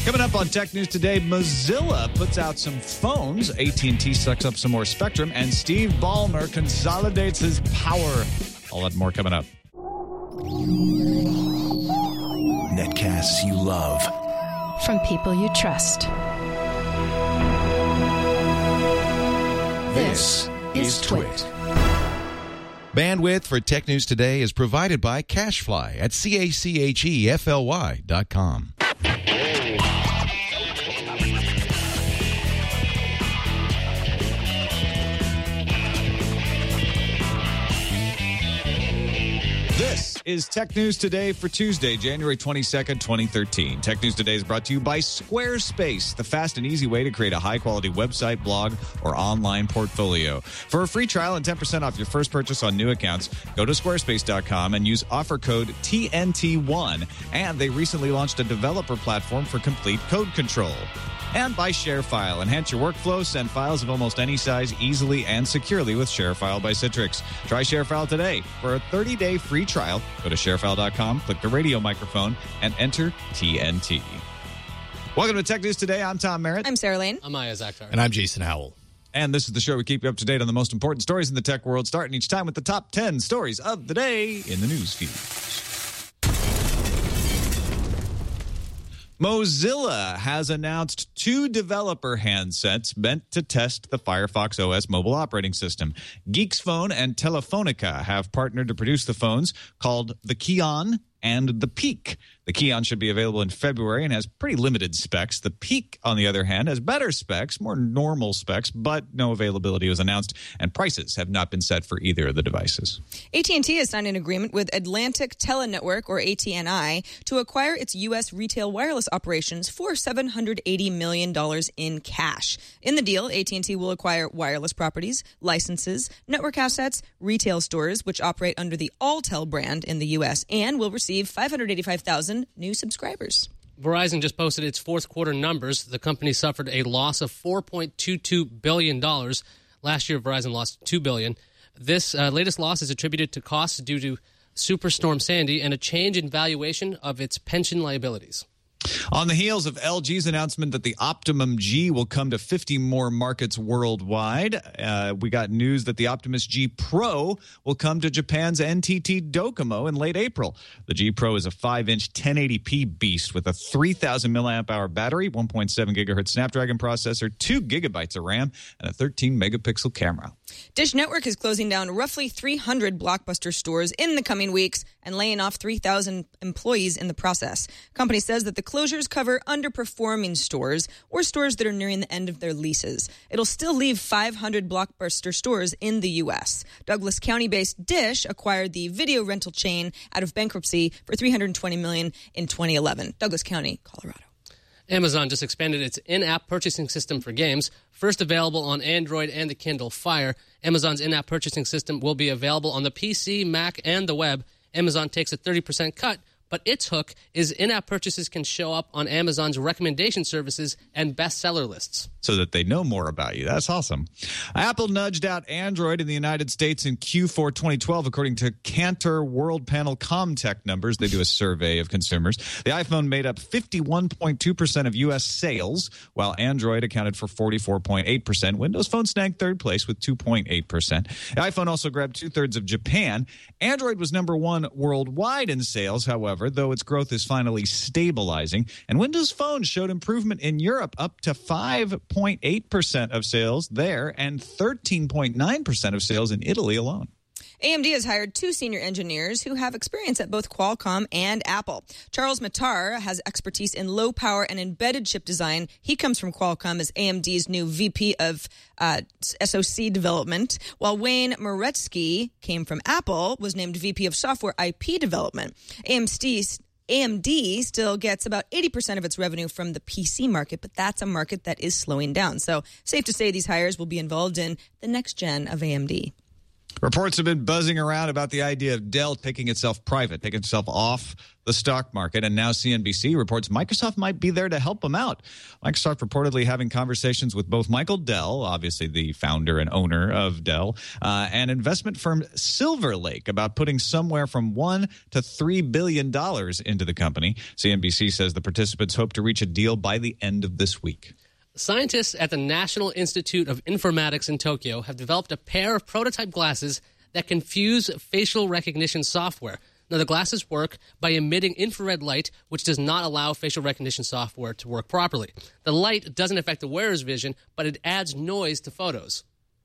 Coming up on Tech News Today, Mozilla puts out some phones, AT&T sucks up some more spectrum, and Steve Ballmer consolidates his power. All that and more coming up. Netcasts you love. From people you trust. This is Twit. Bandwidth for Tech News Today is provided by CashFly at CACHEFLY.com. This is Tech News Today for Tuesday, January 22nd, 2013. Tech News Today is brought to you by Squarespace, the fast and easy way to create a high-quality website, blog, or online portfolio. For a free trial and 10% off your first purchase on new accounts, go to squarespace.com and use offer code TNT1. And they recently launched a developer platform for complete code control. And by ShareFile. Enhance your workflow. Send files of almost any size easily and securely with ShareFile by Citrix. Try ShareFile today. For a 30-day free trial, go to sharefile.com, click the radio microphone, and enter TNT. Welcome to Tech News Today. I'm Tom Merritt. I'm Sarah Lane. I'm Aya Zakhtar. And I'm Jason Howell. And this is the show we keep you up to date on the most important stories in the tech world, starting each time with the top 10 stories of the day in the news feed. Mozilla has announced 2 developer handsets meant to test the Firefox OS mobile operating system. Geeks Phone and Telefonica have partnered to produce the phones called the Kion and the Peak. The Kion should be available in February and has pretty limited specs. The Peak, on the other hand, has better specs, more normal specs, but no availability was announced, and prices have not been set for either of the devices. AT&T has signed an agreement with Atlantic Telenetwork, or ATNI, to acquire its U.S. retail wireless operations for $780 million in cash. In the deal, AT&T will acquire wireless properties, licenses, network assets, retail stores, which operate under the Alltel brand in the U.S., and will receive 585,000 new subscribers. Verizon just posted its fourth quarter numbers. The company suffered a loss of $4.22 billion. Last year, Verizon lost $2 billion. This latest loss is attributed to costs due to Superstorm Sandy and a change in valuation of its pension liabilities. On the heels of LG's announcement that the Optimum G will come to 50 more markets worldwide, we got news that the Optimus G Pro will come to Japan's NTT Docomo in late April. The G Pro is a 5-inch 1080p beast with a 3,000 milliamp hour battery, 1.7 gigahertz Snapdragon processor, 2 gigabytes of RAM, and a 13-megapixel camera. Dish Network is closing down roughly 300 Blockbuster stores in the coming weeks and laying off 3,000 employees in the process. The company says that the closures cover underperforming stores or stores that are nearing the end of their leases. It'll still leave 500 Blockbuster stores in the U.S. Douglas County-based Dish acquired the video rental chain out of bankruptcy for $320 million in 2011. Douglas County, Colorado. Amazon just expanded its in-app purchasing system for games. First available on Android and the Kindle Fire, Amazon's in-app purchasing system will be available on the PC, Mac, and the web. Amazon takes a 30% cut, but its hook is in-app purchases can show up on Amazon's recommendation services and bestseller lists. So that they know more about you. That's awesome. Apple nudged out Android in the United States in Q4 2012, according to Cantor World Panel Comtech numbers. They do a survey of consumers. The iPhone made up 51.2% of U.S. sales, while Android accounted for 44.8%. Windows Phone snagged third place with 2.8%. The iPhone also grabbed two-thirds of Japan. Android was number 1 worldwide in sales, however, though its growth is finally stabilizing. And Windows Phone showed improvement in Europe, up to 5.8% of sales there and 13.9% of sales in Italy alone. AMD has hired 2 senior engineers who have experience at both Qualcomm and Apple. Charles Matar has expertise in low power and embedded chip design. He comes from Qualcomm as AMD's new VP of SoC development, while Wayne Moretsky came from Apple, was named VP of software IP development. AMD still gets about 80% of its revenue from the PC market, but that's a market that is slowing down. So safe to say these hires will be involved in the next gen of AMD. Reports have been buzzing around about the idea of Dell taking itself private, taking itself off the stock market. And now CNBC reports Microsoft might be there to help them out. Microsoft reportedly having conversations with both Michael Dell, obviously the founder and owner of Dell, and investment firm Silver Lake about putting somewhere from $1 to $3 billion into the company. CNBC says the participants hope to reach a deal by the end of this week. Scientists at the National Institute of Informatics in Tokyo have developed a pair of prototype glasses that can fuse facial recognition software. Now, the glasses work by emitting infrared light, which does not allow facial recognition software to work properly. The light doesn't affect the wearer's vision, but it adds noise to photos.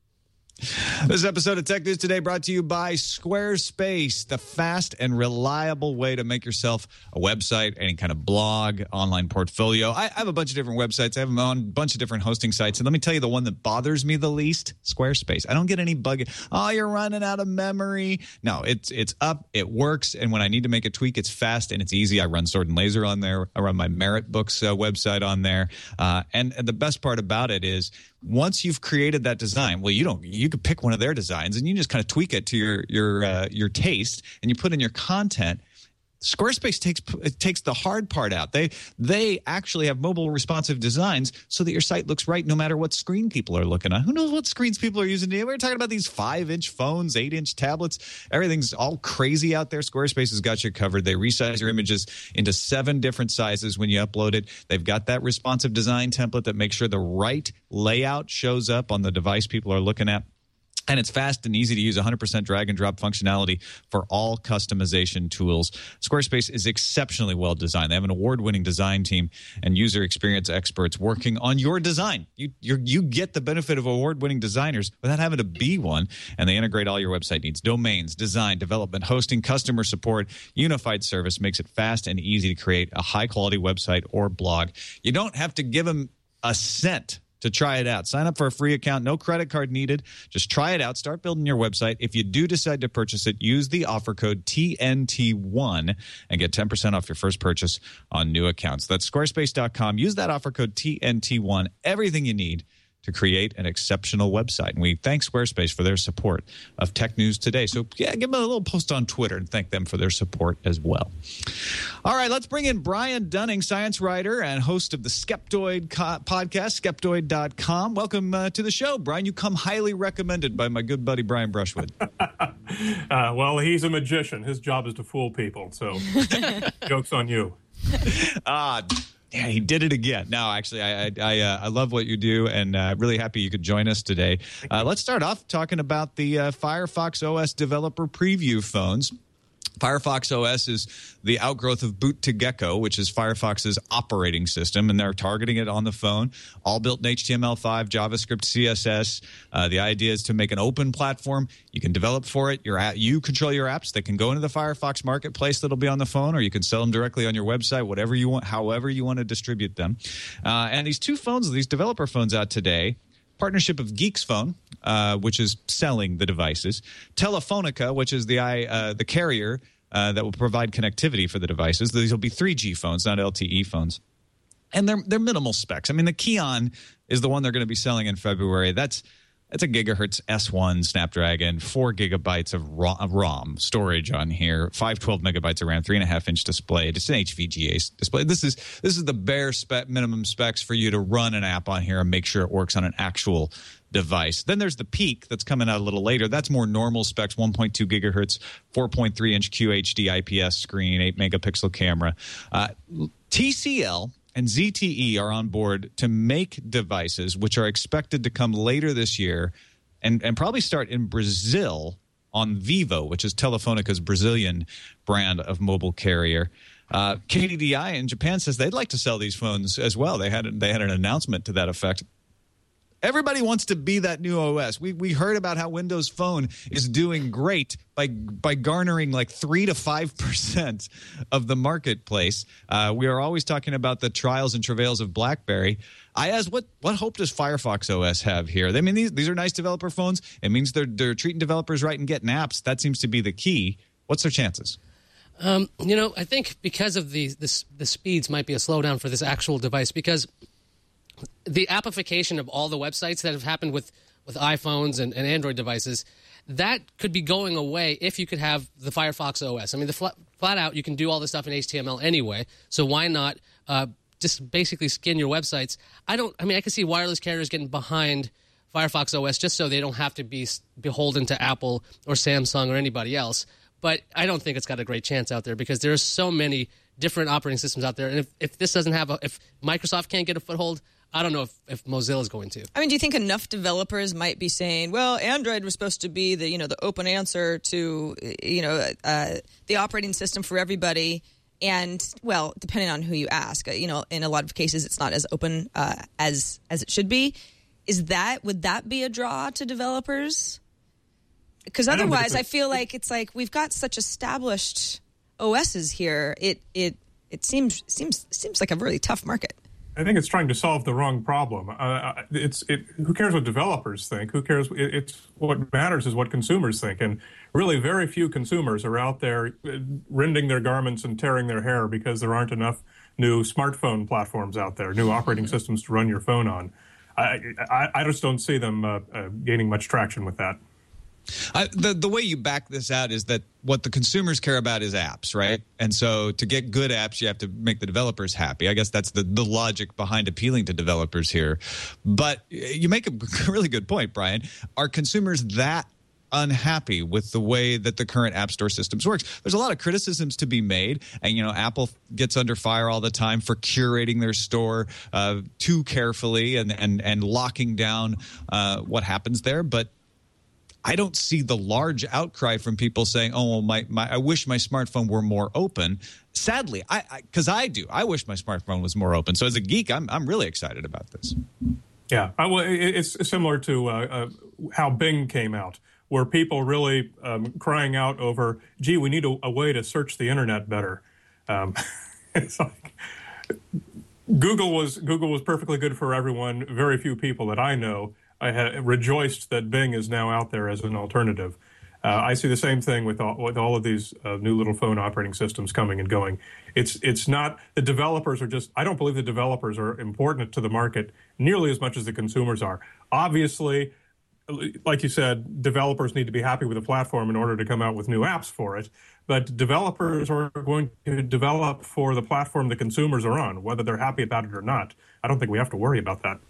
This episode of Tech News Today brought to you by Squarespace, the fast and reliable way to make yourself a website, any kind of blog, online portfolio. I have a bunch of different websites. I have them on a bunch of different hosting sites. And let me tell you the one that bothers me the least, Squarespace. I don't get any bug. Oh, you're running out of memory. No, it's up. It works. And when I need to make a tweak, it's fast and it's easy. I run Sword and Laser on there. I run my Merit Books website on there. And the best part about it is once you've created that design, well, you could pick one of their designs and you just kind of tweak it to your taste and you put in your content. Squarespace takes the hard part out. They actually have mobile responsive designs so that your site looks right no matter what screen people are looking at. Who knows what screens people are using today? We're talking about these 5-inch phones, 8-inch tablets. Everything's all crazy out there. Squarespace has got you covered. They resize your images into 7 different sizes when you upload it. They've got that responsive design template that makes sure the right layout shows up on the device people are looking at. And it's fast and easy to use, 100% drag and drop functionality for all customization tools. Squarespace is exceptionally well designed. They have an award-winning design team and user experience experts working on your design. You get the benefit of award-winning designers without having to be one. And they integrate all your website needs, domains, design, development, hosting, customer support. Unified service makes it fast and easy to create a high-quality website or blog. You don't have to give them a cent to try it out. Sign up for a free account. No credit card needed. Just try it out. Start building your website. If you do decide to purchase it, use the offer code TNT1 and get 10% off your first purchase on new accounts. That's squarespace.com. Use that offer code TNT1. Everything you need to create an exceptional website. And we thank Squarespace for their support of Tech News Today. So, yeah, give them a little post on Twitter and thank them for their support as well. All right, let's bring in Brian Dunning, science writer and host of the Skeptoid podcast, skeptoid.com. Welcome to the show, Brian. You come highly recommended by my good buddy, Brian Brushwood. Well, he's a magician. His job is to fool people. So, joke's on you. Yeah, he did it again. No, actually, I love what you do, and really happy you could join us today. Let's start off talking about the Firefox OS developer preview phones. Firefox OS is the outgrowth of Boot2Gecko, which is Firefox's operating system, and they're targeting it on the phone. All built in HTML5, JavaScript, CSS. The idea is to make an open platform. You can develop for it. You control your apps. They can go into the Firefox marketplace that'll be on the phone, or you can sell them directly on your website, whatever you want, however you want to distribute them. And these two phones, these developer phones out today, partnership of Geeks Phone, which is selling the devices, Telefonica, which is the carrier that will provide connectivity for the devices. These will be 3G phones, not LTE phones. And they're minimal specs. I mean, the Kion is the one they're going to be selling in February. That's a gigahertz S1 Snapdragon, 4 gigabytes of ROM storage on here, 512 megabytes of RAM, 3.5-inch display. It's an HVGA display. This is the bare minimum specs for you to run an app on here and make sure it works on an actual device. Then there's the Peak that's coming out a little later. That's more normal specs, 1.2 gigahertz, 4.3-inch QHD IPS screen, 8-megapixel camera. TCL and ZTE are on board to make devices which are expected to come later this year and probably start in Brazil on Vivo, which is Telefonica's Brazilian brand of mobile carrier. KDDI in Japan says they'd like to sell these phones as well. They had an announcement to that effect. Everybody wants to be that new OS. We heard about how Windows Phone is doing great by garnering like 3 to 5% of the marketplace. We are always talking about the trials and travails of BlackBerry. I asked, what hope does Firefox OS have here? I mean, these are nice developer phones. It means they're treating developers right and getting apps. That seems to be the key. What's their chances? I think because of the speeds might be a slowdown for this actual device, because the appification of all the websites that have happened with iPhones and Android devices, that could be going away if you could have the Firefox OS. I mean, flat out, you can do all this stuff in HTML anyway, so why not just basically skin your websites? I can see wireless carriers getting behind Firefox OS just so they don't have to be beholden to Apple or Samsung or anybody else. But I don't think it's got a great chance out there because there's so many different operating systems out there. And if this doesn't have if Microsoft can't get a foothold, I don't know if Mozilla is going to. I mean, do you think enough developers might be saying, well, Android was supposed to be the open answer to the operating system for everybody, and well, depending on who you ask, in a lot of cases it's not as open as it should be. Would that be a draw to developers? Because otherwise, I feel like it's like we've got such established OSs here. It seems like a really tough market. I think it's trying to solve the wrong problem. Who cares what developers think? Who cares? It's what matters is what consumers think. And really, very few consumers are out there rending their garments and tearing their hair because there aren't enough new smartphone platforms out there, new operating systems to run your phone on. I just don't see them gaining much traction with that. The way you back this out is that what the consumers care about is apps, right? And so to get good apps, you have to make the developers happy. I guess that's the logic behind appealing to developers here. But you make a really good point, Brian. Are consumers that unhappy with the way that the current App Store systems works? There's a lot of criticisms to be made, and Apple gets under fire all the time for curating their store too carefully and locking down what happens there. But I don't see the large outcry from people saying, "Oh, well, I wish my smartphone were more open." Sadly, because I do. I wish my smartphone was more open. So as a geek, I'm really excited about this. Yeah, it's similar to how Bing came out, where people really crying out over, "Gee, we need a way to search the internet better." It's like Google was perfectly good for everyone. Very few people that I know rejoiced that Bing is now out there as an alternative. I see the same thing with all of these new little phone operating systems coming and going. It's not the developers are just. I don't believe the developers are important to the market nearly as much as the consumers are. Obviously, like you said, developers need to be happy with the platform in order to come out with new apps for it. But developers are going to develop for the platform the consumers are on, whether they're happy about it or not. I don't think we have to worry about that.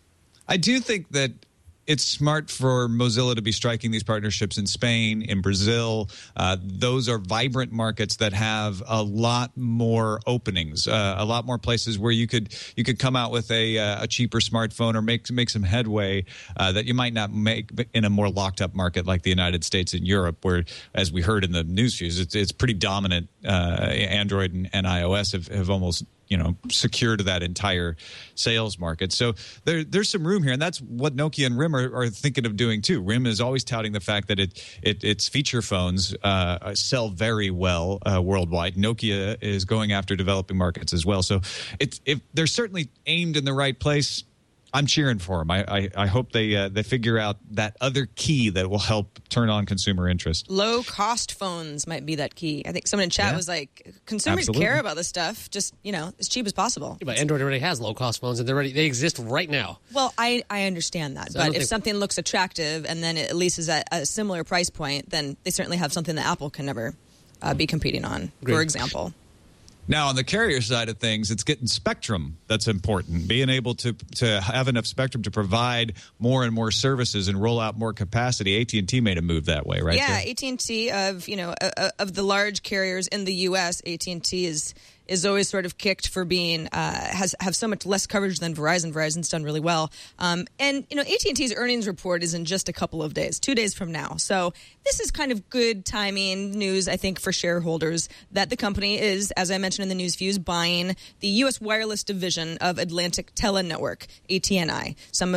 I do think that it's smart for Mozilla to be striking these partnerships in Spain, in Brazil. Those are vibrant markets that have a lot more openings, a lot more places where you could come out with a cheaper smartphone or make some headway that you might not make in a more locked up market like the United States and Europe, where, as we heard in the news feeds, it's pretty dominant. Android and iOS have almost secured that entire sales market. So there's some room here, and that's what Nokia and RIM are thinking of doing too. RIM is always touting the fact that its feature phones sell very well worldwide. Nokia is going after developing markets as well. So if they're certainly aimed in the right place, I'm cheering for them. I hope they figure out that other key that will help turn on consumer interest. Low-cost phones might be that key. I think someone in chat was like, consumers care about this stuff, just, as cheap as possible. Yeah, but Android already has low-cost phones, and they exist right now. Well, I understand that. So but if something looks attractive and then it at least is at a similar price point, then they certainly have something that Apple can never be competing on, for example. Now, on the carrier side of things, it's getting spectrum that's important. Being able to have enough spectrum to provide more and more services and roll out more capacity. AT&T made a move that way, right? Yeah, AT&T of the large carriers in the U.S., AT&T is always sort of kicked for being have so much less coverage than Verizon. Verizon's done really well, and AT&T's earnings report is in just a couple of days, 2 days from now. So this is kind of good timing news, I think, for shareholders that the company is, as I mentioned in the news views, buying the U.S. wireless division of Atlantic Telenetwork, ATNI.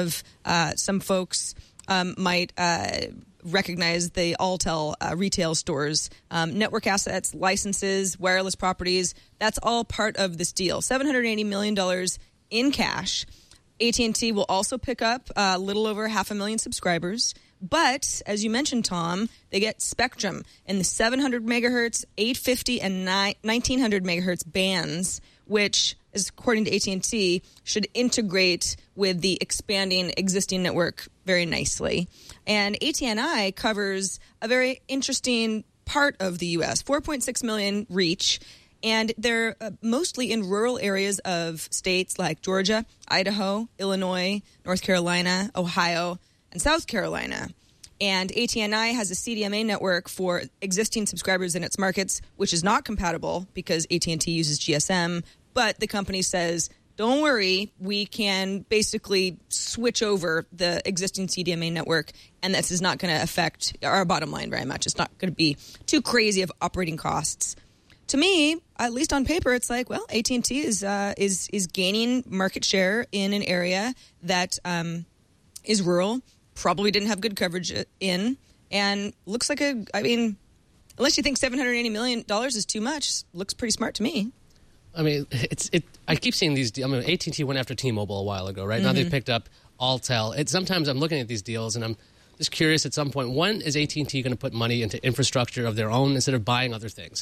Some folks might recognize the Alltel retail stores, network assets, licenses, wireless properties. That's all part of this deal. $780 million in cash. AT&T will also pick up a little over 500,000 subscribers. But, as you mentioned, Tom, they get spectrum in the 700 megahertz, 850, and 1900 megahertz bands, which according to AT&T, should integrate with the expanding existing network very nicely. And AT&I covers a very interesting part of the U.S., 4.6 million reach, and they're mostly in rural areas of states like Georgia, Idaho, Illinois, North Carolina, Ohio, and South Carolina. And AT&I has a CDMA network for existing subscribers in its markets, which is not compatible because AT&T uses GSM. But the company says, don't worry, we can basically switch over the existing CDMA network, and this is not going to affect our bottom line very much. It's not going to be too crazy of operating costs. To me, at least on paper, it's like, well, AT&T is gaining market share in an area that is rural, probably didn't have good coverage in, and looks like unless you think $780 million is too much, looks pretty smart to me. I mean, I keep seeing these. I mean, AT&T went after T-Mobile a while ago, right? Mm-hmm. Now they picked up Alltel. Sometimes I'm looking at these deals and I'm just curious. At some point, when is AT&T going to put money into infrastructure of their own instead of buying other things?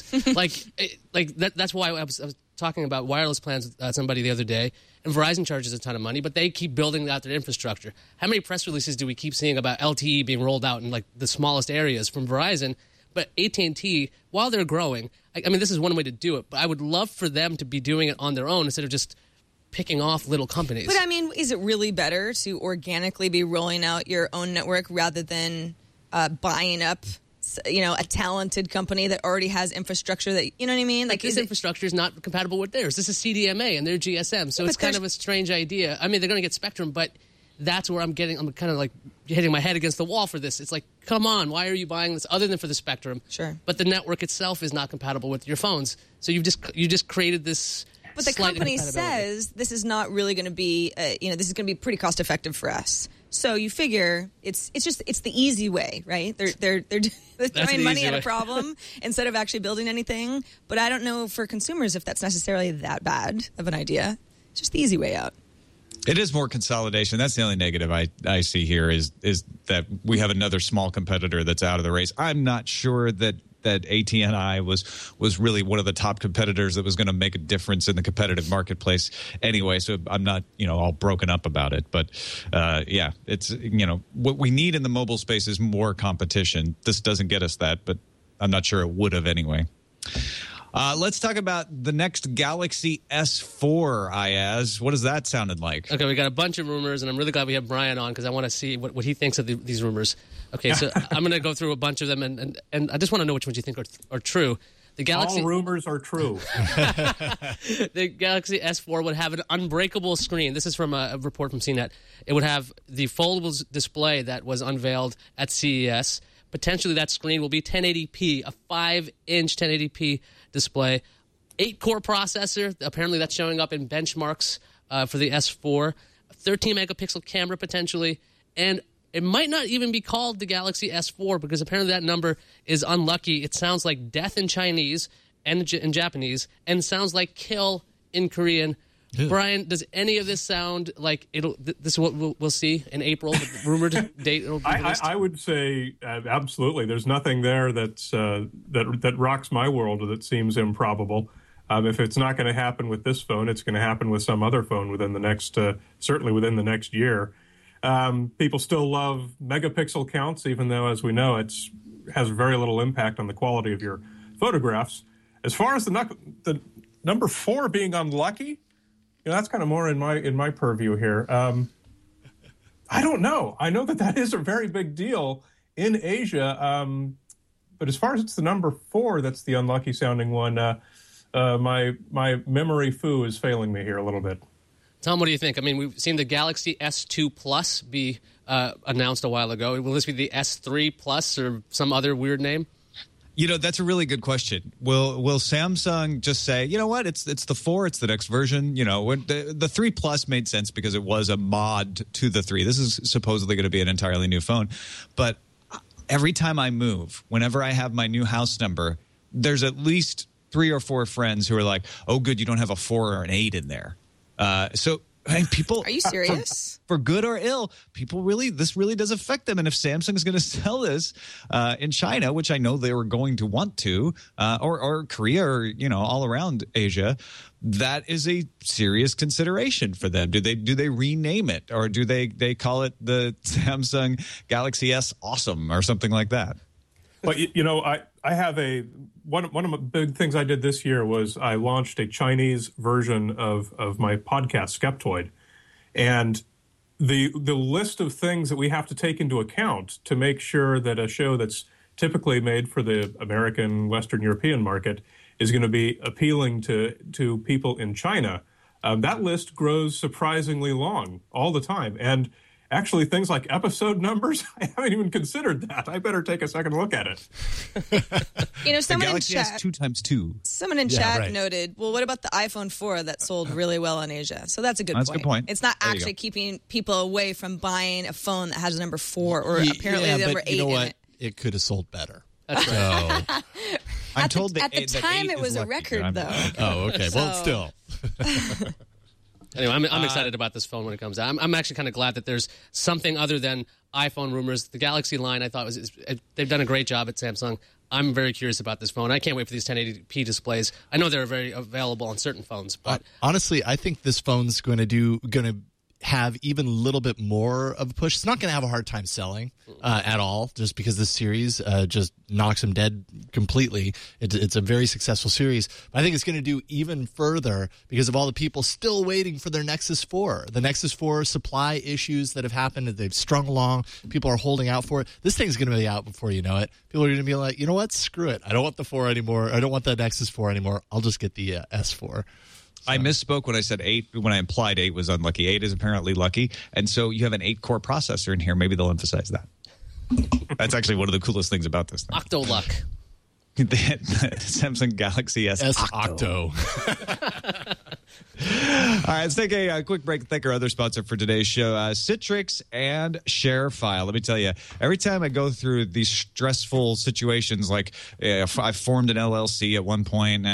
That's why I was talking about wireless plans with somebody the other day. And Verizon charges a ton of money, but they keep building out their infrastructure. How many press releases do we keep seeing about LTE being rolled out in like the smallest areas from Verizon? But AT&T, while they're growing, I mean, this is one way to do it, but I would love for them to be doing it on their own instead of just picking off little companies. But I mean, is it really better to organically be rolling out your own network rather than buying up, a talented company that already has infrastructure that, you know what I mean? Like this infrastructure is not compatible with theirs. This is CDMA and they're GSM, so it's kind of a strange idea. I mean, they're going to get Spectrum, but that's where I'm kind of like hitting my head against the wall for this. It's like, come on, why are you buying this other than for the Spectrum? Sure. But the network itself is not compatible with your phones. So you just created this. But the company says this is not really going to be, this is going to be pretty cost effective for us. So you figure it's the easy way, right? They're throwing money at a problem instead of actually building anything. But I don't know for consumers if that's necessarily that bad of an idea. It's just the easy way out. It is more consolidation. That's the only negative I see here is that we have another small competitor that's out of the race. I'm not sure that AT&I was really one of the top competitors that was going to make a difference in the competitive marketplace anyway. So I'm not, all broken up about it. But it's, what we need in the mobile space is more competition. This doesn't get us that, but I'm not sure it would have anyway. Let's talk about the next Galaxy S4, Ayaz. What does that sounded like? Okay, we got a bunch of rumors, and I'm really glad we have Brian on because I want to see what he thinks of these rumors. Okay, so I'm going to go through a bunch of them, and I just want to know which ones you think are true. All rumors are true. The Galaxy S4 would have an unbreakable screen. This is from a report from CNET. It would have the foldable display that was unveiled at CES. Potentially that screen will be 1080p, a 5-inch 1080p display. 8-core processor. Apparently that's showing up in benchmarks for the S4. 13-megapixel camera potentially. And it might not even be called the Galaxy S4 because apparently that number is unlucky. It sounds like death in Chinese and in Japanese and sounds like kill in Korean. Ew. Brian, does any of this sound like this is what we'll see in April, the rumored date? I would say absolutely. There's nothing there that rocks my world or that seems improbable. If it's not going to happen with this phone, it's going to happen with some other phone within the next, certainly within the next year. People still love megapixel counts, even though, as we know, it has very little impact on the quality of your photographs. As far as the number 4 being unlucky, that's kind of more in my purview here. I don't know. I know that is a very big deal in Asia. But as far as it's the number 4, that's the unlucky sounding one. My memory foo is failing me here a little bit. Tom, what do you think? I mean, we've seen the Galaxy S2 Plus be announced a while ago. Will this be the S3 Plus or some other weird name? That's a really good question. Will Samsung just say, you know what, it's the 4, it's the next version? The 3 Plus made sense because it was a mod to the 3. This is supposedly going to be an entirely new phone. But every time I move, whenever I have my new house number, there's at least 3 or 4 friends who are like, oh, good, you don't have a 4 or an 8 in there. So I mean, people. Are you serious? For good or ill, this really does affect them. And if Samsung is going to sell this in China, which I know they were going to want to, or Korea, or all around Asia, that is a serious consideration for them. Do they rename it, or do they call it the Samsung Galaxy S Awesome or something like that? Well, I have one of the big things I did this year was I launched a Chinese version of my podcast Skeptoid, and the list of things that we have to take into account to make sure that a show that's typically made for the American, Western European market is going to be appealing to people in China. That list grows surprisingly long all the time, and actually, things like episode numbers, I haven't even considered that. I better take a second look at it. Someone in chat, 2x2. Someone in chat noted, well, what about the iPhone 4 that sold really well in Asia? So that's a good point. It's not actually keeping people away from buying a phone that has a number 4 or apparently the number 8 in it. It could have sold better. That's right. I'm told at the time it was a record, though. Oh, okay. Well, still. Anyway, I'm excited about this phone when it comes out. I'm actually kind of glad that there's something other than iPhone rumors. The Galaxy line, I thought they've done a great job at Samsung. I'm very curious about this phone. I can't wait for these 1080p displays. I know they're very available on certain phones, but honestly, I think this phone's going to have even a little bit more of a push. It's not going to have a hard time selling at all, just because this series just knocks them dead completely. It's a very successful series. But I think it's going to do even further because of all the people still waiting for their Nexus 4. The Nexus 4 supply issues that have happened, they've strung along. People are holding out for it. This thing's going to be out before you know it. People are going to be like, you know what? Screw it. I don't want the 4 anymore. I don't want the Nexus 4 anymore. I'll just get the S4. I misspoke when I said 8, when I implied 8 was unlucky. 8 is apparently lucky. And so you have an 8-core processor in here. Maybe they'll emphasize that. That's actually one of the coolest things about this thing. Octo Luck. The Samsung Galaxy S Octo. All right, let's take a quick break and thank our other sponsor for today's show, Citrix and ShareFile. Let me tell you, every time I go through these stressful situations, like I formed an LLC at one point,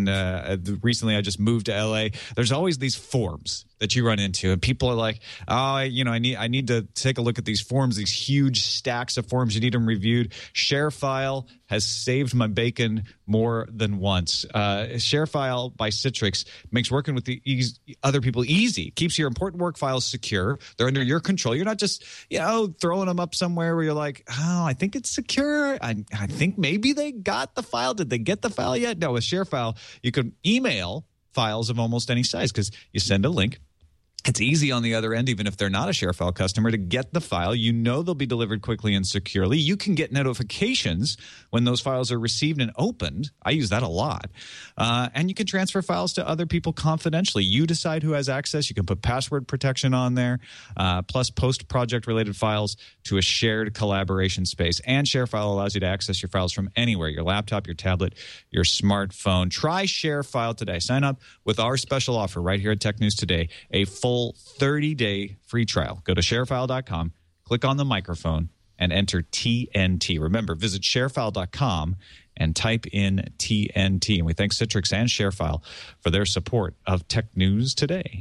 and recently I just moved to LA. There's always these forms that you run into, and people are like, "Oh, I need to take a look at these forms, these huge stacks of forms. You need them reviewed." ShareFile has saved my bacon more than once. ShareFile by Citrix makes working with the other people easy. Keeps your important work files secure. They're under your control. You're not just throwing them up somewhere where you're like, "Oh, I think it's secure. I think maybe they got the file. Did they get the file yet?" No, with ShareFile, you can email files of almost any size because you send a link. It's easy on the other end, even if they're not a ShareFile customer, to get the file. You know they'll be delivered quickly and securely. You can get notifications when those files are received and opened. I use that a lot. And you can transfer files to other people confidentially. You decide who has access. You can put password protection on there, plus post project-related files to a shared collaboration space. And ShareFile allows you to access your files from anywhere, your laptop, your tablet, your smartphone. Try ShareFile today. Sign up with our special offer right here at Tech News Today, a full 30-day free trial. Go to sharefile.com, click on the microphone, and enter TNT. Remember, visit sharefile.com and type in TNT. And we thank Citrix and ShareFile for their support of Tech News Today.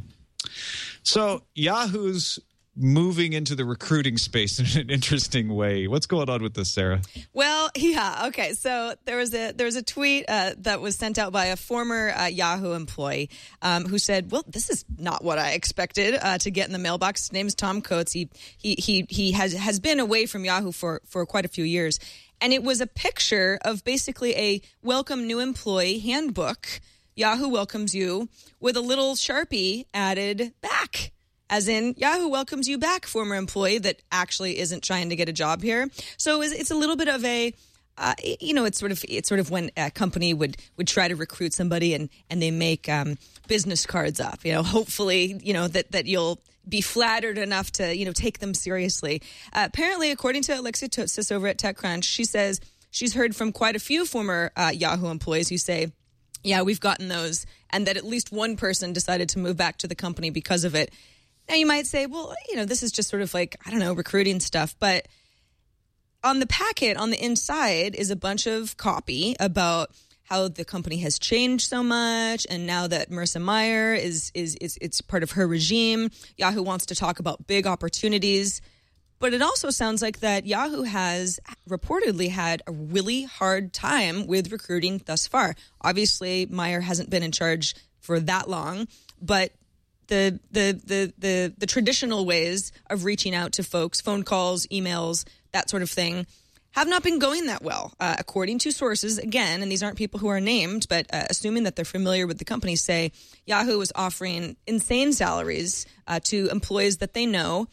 So Yahoo's moving into the recruiting space in an interesting way. What's going on with this, Sarah? Well, yeah. Okay. So there was a tweet that was sent out by a former Yahoo employee who said, "Well, this is not what I expected to get in the mailbox." His name is Tom Coates. He has been away from Yahoo for quite a few years, and it was a picture of basically a welcome new employee handbook. Yahoo welcomes you with a little Sharpie added back. As in, Yahoo welcomes you back, former employee that actually isn't trying to get a job here. So it's a little bit of a, it's sort of when a company would try to recruit somebody and they make business cards up. Hopefully, that you'll be flattered enough to take them seriously. Apparently, according to Alexia Totsis over at TechCrunch, she says she's heard from quite a few former Yahoo employees who say, "Yeah, we've gotten those," and that at least one person decided to move back to the company because of it. Now, you might say, well, this is just sort of like, I don't know, recruiting stuff. But on the packet, on the inside, is a bunch of copy about how the company has changed so much, and now that Marissa Mayer is it's part of her regime, Yahoo wants to talk about big opportunities. But it also sounds like that Yahoo has reportedly had a really hard time with recruiting thus far. Obviously, Mayer hasn't been in charge for that long, but the traditional ways of reaching out to folks, phone calls, emails, that sort of thing, have not been going that well. According to sources, again, and these aren't people who are named, but assuming that they're familiar with the company, say Yahoo was offering insane salaries to employees that they know,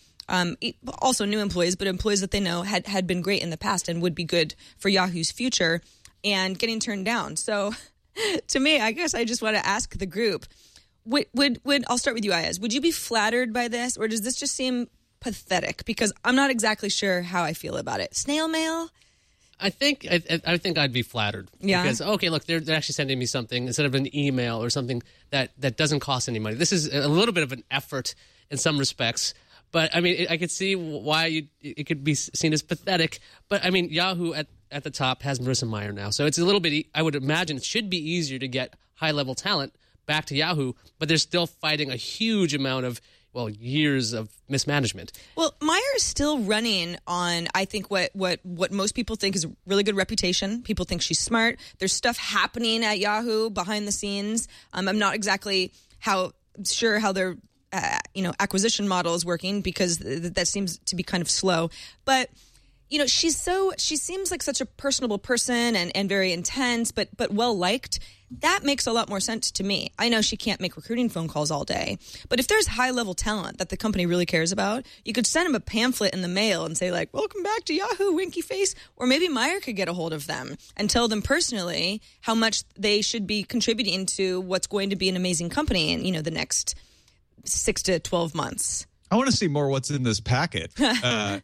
also new employees, but employees that they know had been great in the past and would be good for Yahoo's future, and getting turned down. So to me, I guess I just want to ask the group, would I'll start with you, Ayaz. Would you be flattered by this, or does this just seem pathetic? Because I'm not exactly sure how I feel about it. Snail mail? I think I'd be flattered. Yeah. Because, okay, look, they're actually sending me something instead of an email or something that doesn't cost any money. This is a little bit of an effort in some respects. But, I mean, I could see why it could be seen as pathetic. But, I mean, Yahoo at the top has Marissa Mayer now. So it's a little bit, I would imagine it should be easier to get high-level talent back to Yahoo. But they're still fighting a huge amount of, years of mismanagement. Well, Mayer is still running on, I think, what most people think is a really good reputation. People think she's smart. There's stuff happening at Yahoo behind the scenes. I'm not exactly sure how their acquisition model is working, because that seems to be kind of slow. But she seems like such a personable person and very intense, but well liked. That makes a lot more sense to me. I know she can't make recruiting phone calls all day, but if there's high-level talent that the company really cares about, you could send them a pamphlet in the mail and say, like, welcome back to Yahoo, winky face. Or maybe Mayer could get a hold of them and tell them personally how much they should be contributing to what's going to be an amazing company in, the next 6 to 12 months. I want to see more what's in this packet. I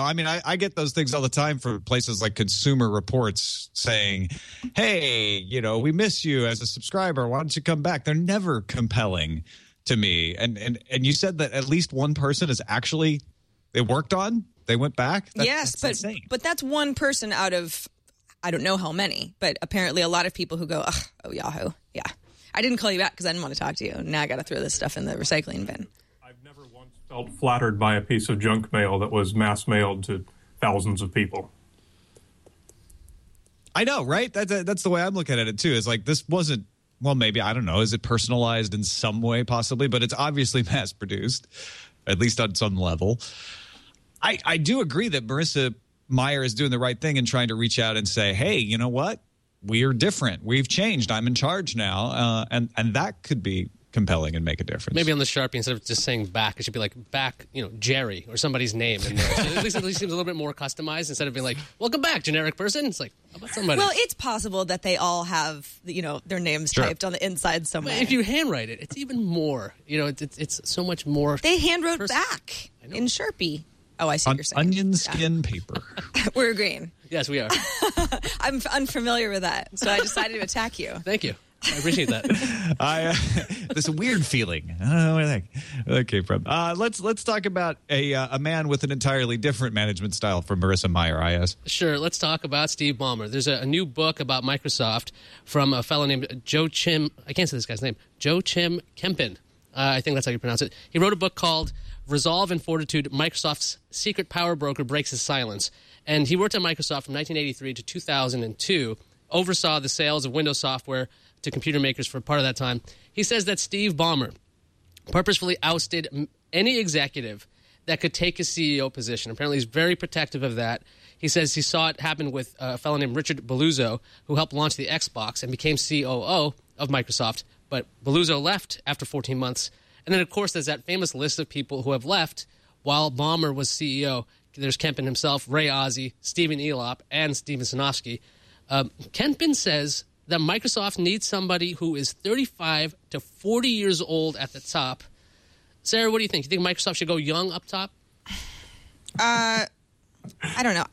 get those things all the time from places like Consumer Reports saying, hey, we miss you as a subscriber. Why don't you come back? They're never compelling to me. And you said that at least one person is actually, they worked on, they went back? That's insane. But that's one person out of, I don't know how many, but apparently a lot of people who go, oh, Yahoo. Yeah. I didn't call you back because I didn't want to talk to you. Now I got to throw this stuff in the recycling bin. Felt flattered by a piece of junk mail that was mass mailed to thousands of people. I know, right? That's the way I'm looking at it too. It's like, this wasn't, maybe, I don't know, is it personalized in some way possibly, but it's obviously mass produced, at least on some level. I do agree that Marissa Mayer is doing the right thing and trying to reach out and say, hey, you know what? We're different. We've changed. I'm in charge now. And that could be compelling and make a difference. Maybe on the Sharpie, instead of just saying back, it should be like back, Jerry or somebody's name in there. So at least seems a little bit more customized instead of being like, welcome back, generic person. It's like, how about somebody? Well, it's possible that they all have, their names typed on the inside somewhere. But if you handwrite it, it's even more. It's so much more. They handwrote back in Sharpie. Oh, I see what you're saying. Onion skin paper. We're agreeing. Yes, we are. I'm unfamiliar with that, so I decided to attack you. Thank you. I appreciate that. There's a weird feeling. I don't know where that came from. Let's talk about a man with an entirely different management style from Marissa Mayer, I.S. Sure. Let's talk about Steve Ballmer. There's a new book about Microsoft from a fellow named Joachim. I can't say this guy's name. Joachim Kempen. I think that's how you pronounce it. He wrote a book called Resolve and Fortitude, Microsoft's Secret Power Broker Breaks His Silence. And he worked at Microsoft from 1983 to 2002, oversaw the sales of Windows software to computer makers for part of that time. He says that Steve Ballmer purposefully ousted any executive that could take his CEO position. Apparently, he's very protective of that. He says he saw it happen with a fellow named Richard Beluzzo, who helped launch the Xbox and became COO of Microsoft. But Beluzzo left after 14 months. And then, of course, there's that famous list of people who have left while Ballmer was CEO. There's Kempen himself, Ray Ozzie, Stephen Elop, and Steven Sinofsky. Kempen says that Microsoft needs somebody who is 35 to 40 years old at the top. Sarah, what do you think? You think Microsoft should go young up top? I don't know.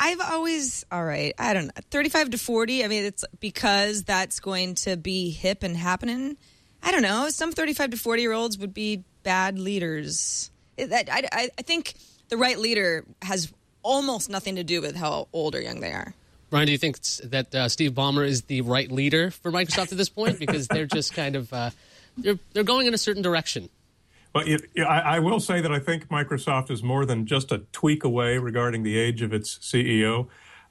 I don't know. 35 to 40, I mean, it's because that's going to be hip and happening. I don't know. Some 35 to 40-year-olds would be bad leaders. I think the right leader has almost nothing to do with how old or young they are. Brian, do you think that Steve Ballmer is the right leader for Microsoft at this point? Because they're just kind of they're going in a certain direction. Well, I will say that I think Microsoft is more than just a tweak away regarding the age of its CEO.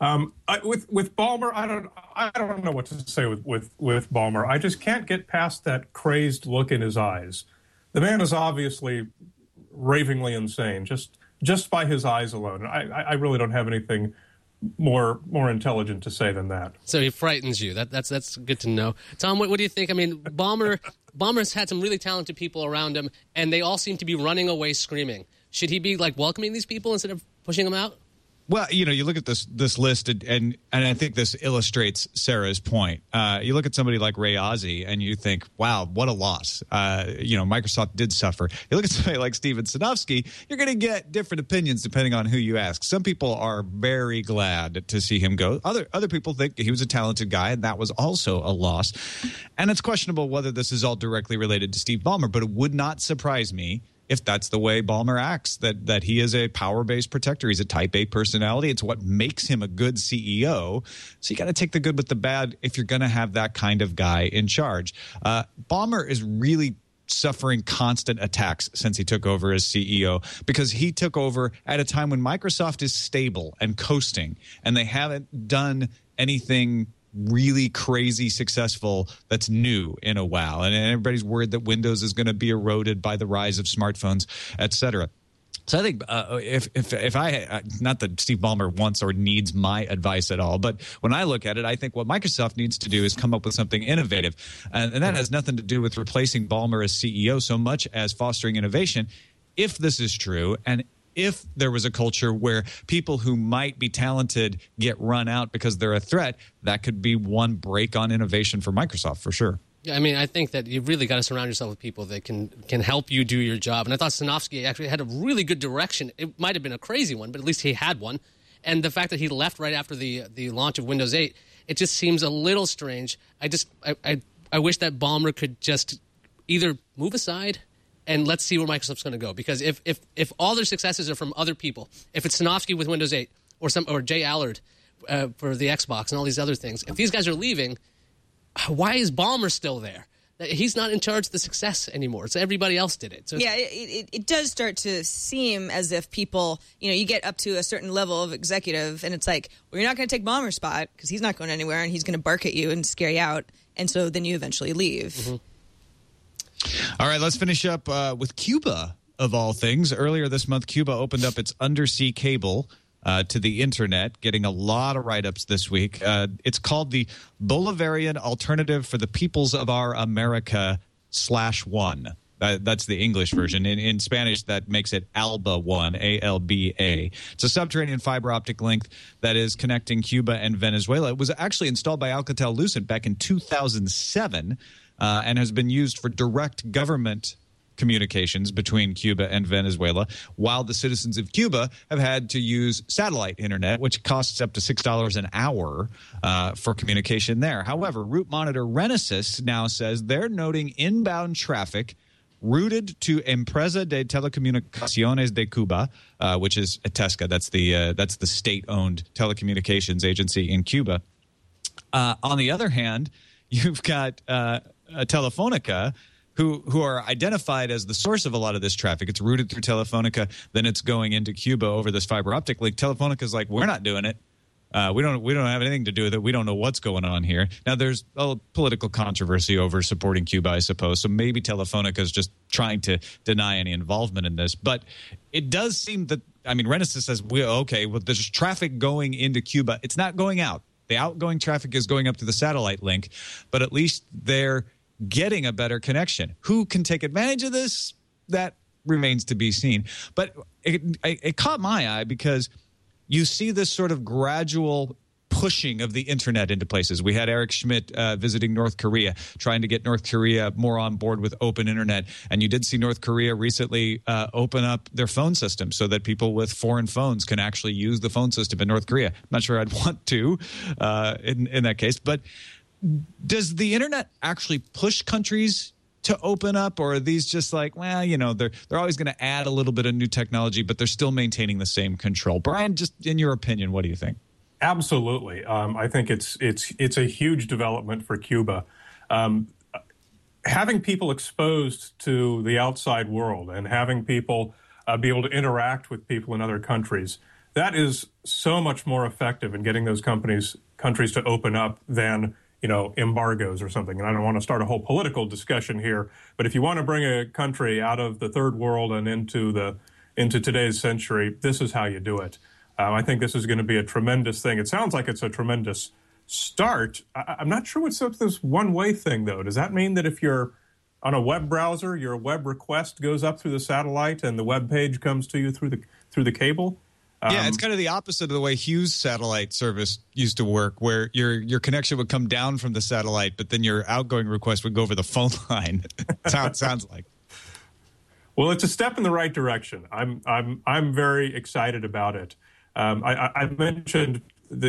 With Ballmer, I don't know what to say with Ballmer. I just can't get past that crazed look in his eyes. The man is obviously ravingly insane, just by his eyes alone. I really don't have anything more intelligent to say than that. So he frightens you. That's good to know. Tom, what do you think? I mean, Ballmer's had some really talented people around him, and they all seem to be running away screaming. Should he be welcoming these people instead of pushing them out? Well, you look at this list, and I think this illustrates Sarah's point. You look at somebody like Ray Ozzie, and you think, wow, what a loss. Microsoft did suffer. You look at somebody like Steven Sinofsky, you're going to get different opinions depending on who you ask. Some people are very glad to see him go. Other people think he was a talented guy, and that was also a loss. And it's questionable whether this is all directly related to Steve Ballmer, but it would not surprise me if that's the way Ballmer acts, that he is a power-based protector. He's a type A personality. It's what makes him a good CEO. So you got to take the good with the bad if you're going to have that kind of guy in charge. Ballmer is really suffering constant attacks since he took over as CEO, because he took over at a time when Microsoft is stable and coasting, and they haven't done anything really crazy successul that's new in a while. And everybody's worried that Windows is going to be eroded by the rise of smartphones, et cetera. So I think if I not that Steve Ballmer wants or needs my advice at all, but when I look at it, I think what Microsoft needs to do is come up with something innovative. And that has nothing to do with replacing Ballmer as CEO so much as fostering innovation. If this is true, and if there was a culture where people who might be talented get run out because they're a threat, that could be one break on innovation for Microsoft for sure. Yeah, I mean, I think that you've really got to surround yourself with people that can help you do your job. And I thought Sinofsky actually had a really good direction. It might have been a crazy one, but at least he had one. And the fact that he left right after the launch of Windows 8, it just seems a little strange. I wish that Ballmer could just either move aside and let's see where Microsoft's going to go. Because if all their successes are from other people, if it's Sinofsky with Windows 8 or Jay Allard for the Xbox and all these other things, if these guys are leaving, why is Ballmer still there? He's not in charge of the success anymore. So everybody else did it. So yeah, it does start to seem as if people, you get up to a certain level of executive, and it's like, well, you're not going to take Ballmer's spot because he's not going anywhere, and he's going to bark at you and scare you out, and so then you eventually leave. Mm-hmm. All right, let's finish up with Cuba, of all things. Earlier this month, Cuba opened up its undersea cable to the internet, getting a lot of write-ups this week. It's called the Bolivarian Alternative for the Peoples of Our America /1. That's the English version. In Spanish, that makes it ALBA 1, A-L-B-A. It's a subterranean fiber optic link that is connecting Cuba and Venezuela. It was actually installed by Alcatel-Lucent back in 2007 and has been used for direct government communications between Cuba and Venezuela, while the citizens of Cuba have had to use satellite internet, which costs up to $6 an hour for communication there. However, route monitor Renesas now says they're noting inbound traffic routed to Empresa de Telecomunicaciones de Cuba, which is ETESCA. That's the state-owned telecommunications agency in Cuba. On the other hand, you've got Telefonica, who are identified as the source of a lot of this traffic. It's routed through Telefonica, then it's going into Cuba over this fiber optic link. Telefonica's like, we're not doing it. We don't have anything to do with it. We don't know what's going on here. Now, there's a political controversy over supporting Cuba, I suppose. So maybe Telefonica is just trying to deny any involvement in this. But it does seem that, Renesas says, there's traffic going into Cuba. It's not going out. The outgoing traffic is going up to the satellite link, but at least they're getting a better connection. Who can take advantage of this? That remains to be seen. But it caught my eye because you see this sort of gradual pushing of the internet into places. We had Eric Schmidt visiting North Korea, trying to get North Korea more on board with open internet. And you did see North Korea recently open up their phone system so that people with foreign phones can actually use the phone system in North Korea. I'm not sure I'd want to in that case. But does the internet actually push countries to open up, or are these just like, they're always going to add a little bit of new technology, but they're still maintaining the same control? Brian, just in your opinion, what do you think? Absolutely. I think it's a huge development for Cuba. Having people exposed to the outside world and having people be able to interact with people in other countries, that is so much more effective in getting those countries to open up than, embargoes or something. And I don't want to start a whole political discussion here, but if you want to bring a country out of the third world and into today's century, this is how you do it. I think this is going to be a tremendous thing. It sounds like it's a tremendous start. I'm not sure what's up with this one-way thing, though. Does that mean that if you're on a web browser, your web request goes up through the satellite and the web page comes to you through the cable? Yeah, it's kind of the opposite of the way Hughes satellite service used to work, where your connection would come down from the satellite, but then your outgoing request would go over the phone line. That's how it sounds like. Well, it's a step in the right direction. I'm very excited about it. I mentioned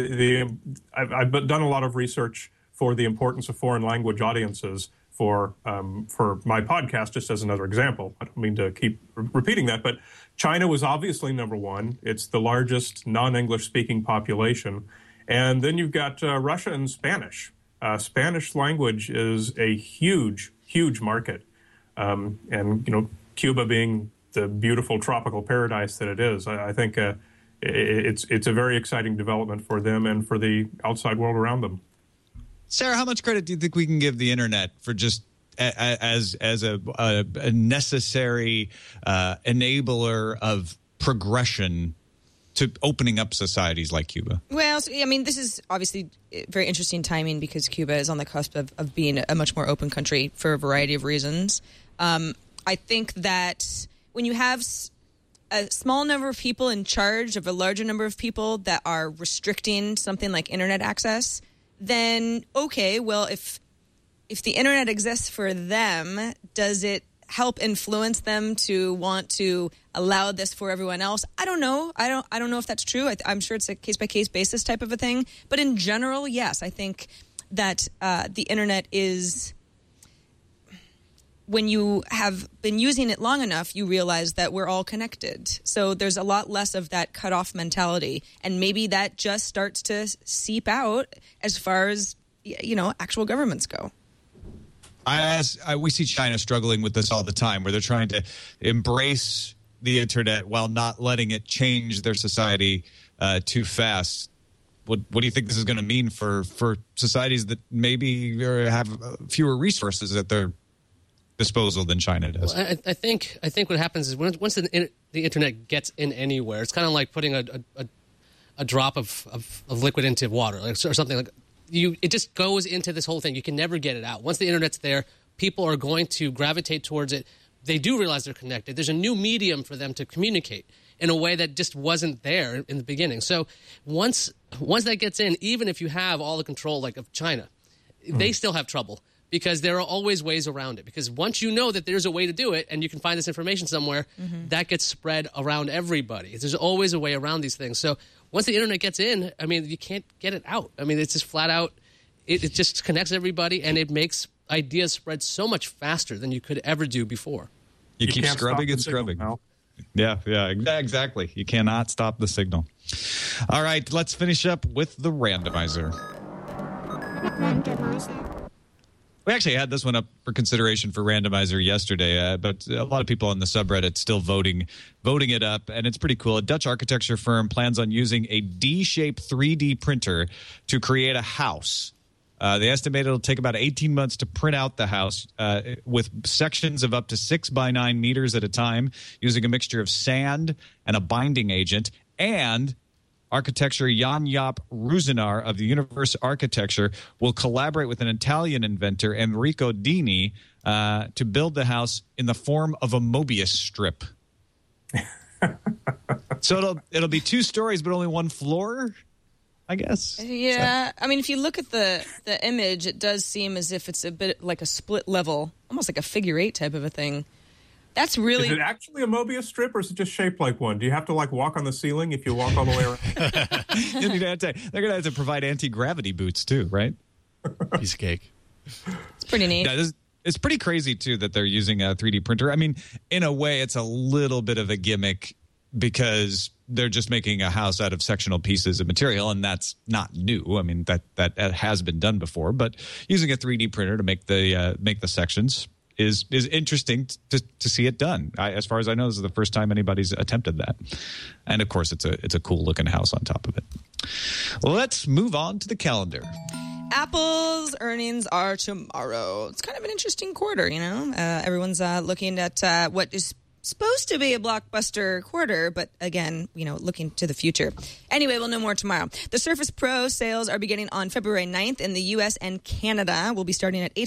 I've done a lot of research for the importance of foreign language audiences for my podcast, just as another example. I don't mean to keep repeating that, but China was obviously number one. It's the largest non-English speaking population. And then you've got Russia and Spanish. Spanish language is a huge, huge market. And, Cuba being the beautiful tropical paradise that it is, I think it's a very exciting development for them and for the outside world around them. Sarah, how much credit do you think we can give the internet for just as a necessary enabler of progression to opening up societies like Cuba? Well, this is obviously very interesting timing because Cuba is on the cusp of being a much more open country for a variety of reasons. I think that when you have a small number of people in charge of a larger number of people that are restricting something like internet access, then okay, well, if the internet exists for them, does it help influence them to want to allow this for everyone else? I don't know. I don't know if that's true. I'm sure it's a case-by-case basis type of a thing. But in general, yes, I think that the internet is... When you have been using it long enough, you realize that we're all connected. So there's a lot less of that cutoff mentality. And maybe that just starts to seep out as far as, actual governments go. We see China struggling with this all the time, where they're trying to embrace the internet while not letting it change their society too fast. What do you think this is going to mean for societies that maybe have fewer resources at their disposal than China does? Well, I think what happens is once the internet gets in anywhere, it's kind of like putting a drop of liquid into water, or something like. It just goes into this whole thing. You can never get it out. Once the internet's there, people are going to gravitate towards it. They do realize they're connected. There's a new medium for them to communicate in a way that just wasn't there in the beginning. So once that gets in, even if you have all the control like of China, they still have trouble because there are always ways around it. Because once you know that there's a way to do it and you can find this information somewhere, that gets spread around everybody. There's always a way around these things. So once the internet gets in, you can't get it out. It's just flat out, it just connects everybody and it makes ideas spread so much faster than you could ever do before. You keep scrubbing and scrubbing. Yeah, exactly. You cannot stop the signal. All right, let's finish up with the randomizer. We actually had this one up for consideration for randomizer yesterday, but a lot of people on the subreddit still voting it up, and it's pretty cool. A Dutch architecture firm plans on using a D-shaped 3D printer to create a house. They estimate it'll take about 18 months to print out the house with sections of up to 6 by 9 meters at a time, using a mixture of sand and a binding agent. And architecture Jan-Jaap Ruzenaar of the Universe Architecture will collaborate with an Italian inventor, Enrico Dini, to build the house in the form of a Mobius strip. So it'll be 2 stories, but only 1 floor, I guess. Yeah. So. If you look at the image, it does seem as if it's a bit like a split level, almost like a figure 8 type of a thing. That's really... Is it actually a Mobius strip, or is it just shaped like one? Do you have to, walk on the ceiling if you walk all the way around? They're going to have to provide anti-gravity boots, too, right? Piece of cake. It's pretty neat. Yeah, it's pretty crazy, too, that they're using a 3D printer. In a way, it's a little bit of a gimmick because they're just making a house out of sectional pieces of material, and that's not new. I mean, that has been done before, but using a 3D printer to make the sections is interesting to see it done. As far as I know, this is the first time anybody's attempted that. And of course, it's a cool looking house on top of it. Let's move on to the calendar. Apple's earnings are tomorrow. It's kind of an interesting quarter, you know. Everyone's looking at what is supposed to be a blockbuster quarter, but again, you know, looking to the future. Anyway, we'll know more tomorrow. The Surface Pro sales are beginning on February 9th in the U.S. and Canada. Will be starting at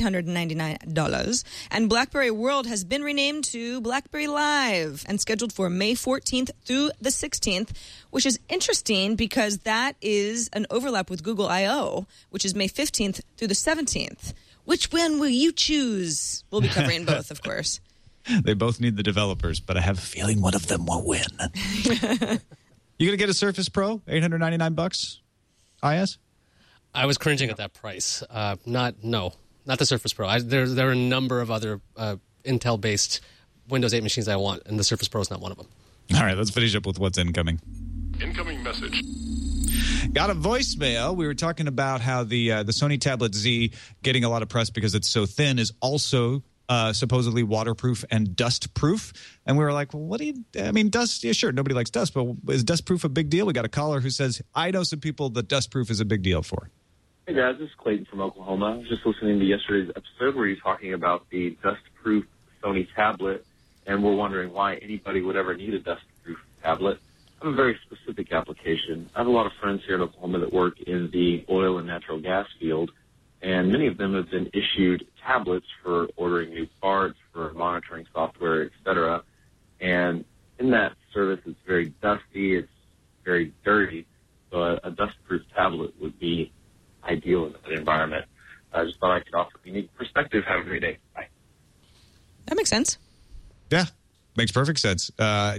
$899. And BlackBerry World has been renamed to BlackBerry Live and scheduled for May 14th through the 16th, which is interesting because that is an overlap with Google I.O., which is May 15th through the 17th. Which one will you choose? We'll be covering both, of course. They both need the developers, but I have a feeling one of them will win. You going to get a Surface Pro? $899? IS? I was cringing at that price. Not the Surface Pro. There are a number of other Intel-based Windows 8 machines I want, and the Surface Pro is not one of them. All right, let's finish up with what's incoming. Incoming message. Got a voicemail. We were talking about how the Sony Tablet Z, getting a lot of press because it's so thin, is also supposedly waterproof and dust-proof. And we were like, well, dust, yeah, sure, nobody likes dust, but is dust-proof a big deal? We got a caller who says, I know some people that dust-proof is a big deal for. Hey, guys, this is Clayton from Oklahoma. I was just listening to yesterday's episode where you were talking about the dust-proof Sony tablet, and we're wondering why anybody would ever need a dust-proof tablet. I have a very specific application. I have a lot of friends here in Oklahoma that work in the oil and natural gas field, and many of them have been issued tablets for ordering new parts, for monitoring software, etc. And in that service, it's very dusty, it's very dirty, so a dust-proof tablet would be ideal in that environment. I just thought I could offer a unique perspective. Have a great day. Bye. That makes sense. Yeah, makes perfect sense.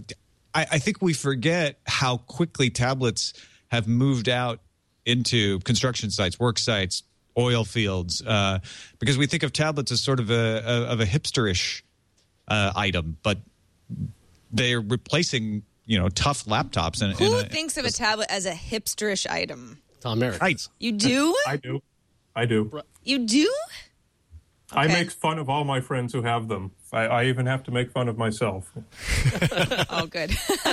I think we forget how quickly tablets have moved out into construction sites, work sites, oil fields, because we think of tablets as sort of a hipsterish item, but they're replacing, tough laptops. Who thinks of a tablet as a hipsterish item? Tom Merrick. Right. You do? I do. You do? Okay. I make fun of all my friends who have them. I even have to make fun of myself. Oh, good.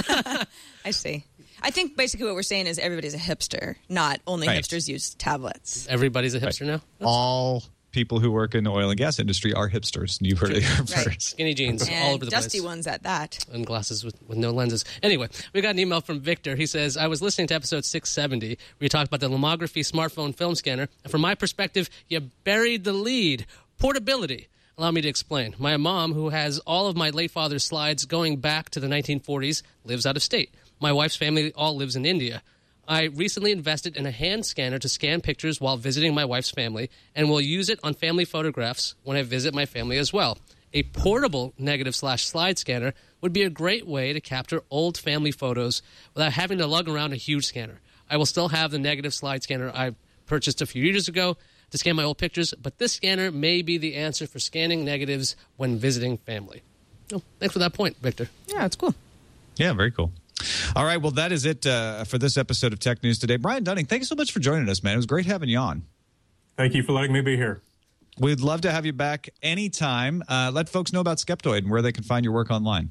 I see. I think basically what we're saying is everybody's a hipster, not only hipsters use tablets. Everybody's a hipster now? All people who work in the oil and gas industry are hipsters. You've heard it here first. Skinny jeans and all over the place. dusty ones at that. And glasses with no lenses. Anyway, we got an email from Victor. He says, I was listening to episode 670 where you talked about the Lomography smartphone film scanner. And from my perspective, you buried the lead. Portability. Allow me to explain. My mom, who has all of my late father's slides going back to the 1940s, lives out of state. My wife's family all lives in India. I recently invested in a hand scanner to scan pictures while visiting my wife's family and will use it on family photographs when I visit my family as well. A portable negative/slide scanner would be a great way to capture old family photos without having to lug around a huge scanner. I will still have the negative slide scanner I purchased a few years ago to scan my old pictures, but this scanner may be the answer for scanning negatives when visiting family. Oh, thanks for that point, Victor. Yeah, it's cool. Yeah, very cool. All right, well, that is it for this episode of Tech News Today. Brian Dunning, thank you so much for joining us, man. It was great having you on. Thank you for letting me be here. We'd love to have you back anytime. Let folks know about Skeptoid and where they can find your work online.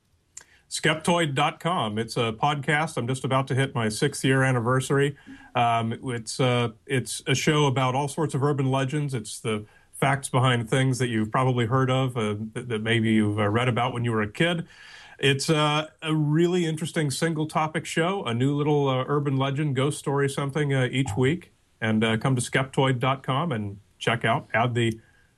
Skeptoid.com. It's a podcast. I'm just about to hit my 6th year anniversary. It's a show about all sorts of urban legends. It's the facts behind things that you've probably heard of, that maybe you've read about when you were a kid. It's a really interesting single topic show, a new little urban legend, ghost story, something each week. And come to Skeptoid.com and check out. Add to the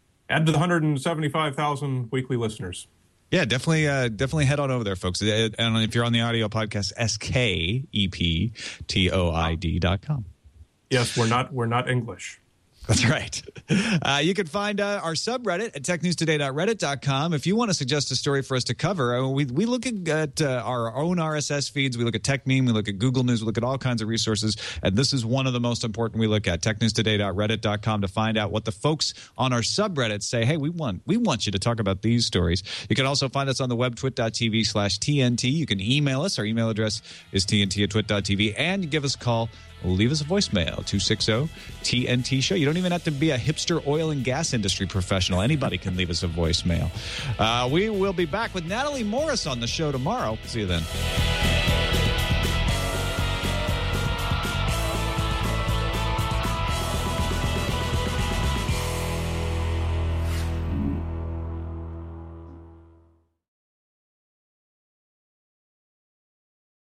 175,000 weekly listeners. Yeah, definitely head on over there, folks. And if you're on the audio podcast, skeptoid.com. Yes, we're not English. That's right. You can find our subreddit at technewstoday.reddit.com. If you want to suggest a story for us to cover, we look at our own RSS feeds. We look at TechMeme. We look at Google News. We look at all kinds of resources. And this is one of the most important we look at, technewstoday.reddit.com, to find out what the folks on our subreddit say. Hey, we want you to talk about these stories. You can also find us on the web, twit.tv/TNT. You can email us. Our email address is tnt@twit.tv. And you give us a call. Leave us a voicemail, 260-TNT-SHOW. You don't even have to be a hipster oil and gas industry professional. Anybody can leave us a voicemail. We will be back with Natalie Morris on the show tomorrow. See you then.